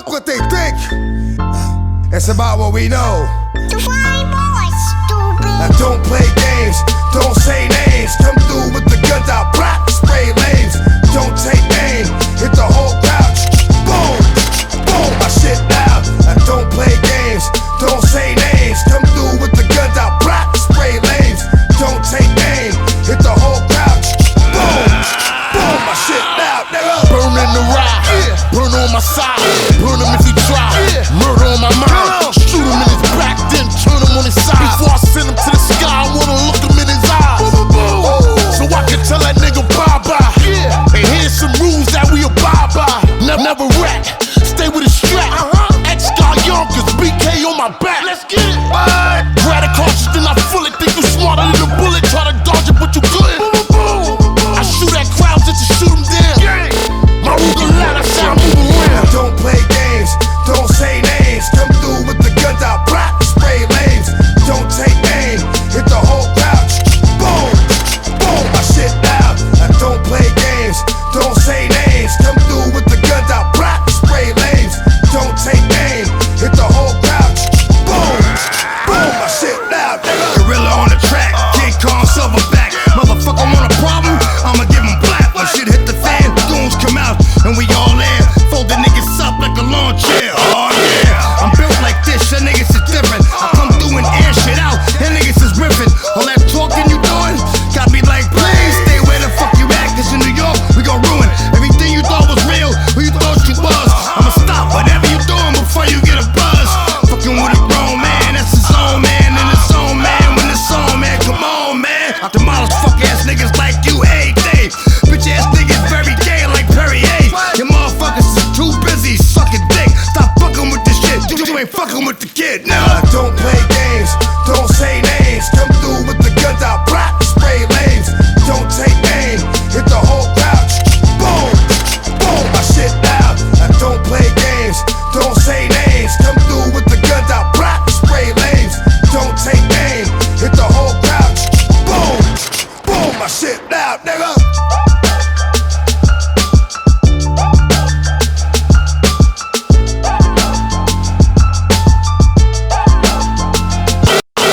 fuck what they think. It's about what we know. Now don't play games, don't say names. Come through with the guns out, black spray lanes. Don't take aim, hit the whole crowd. Boom, boom, my shit down. Now don't play games, don't say names. Come through with the guns out, black spray lanes. Don't take aim, hit the whole crowd. Boom, boom, my shit down, nigga. Burn in the ride, burn on my side.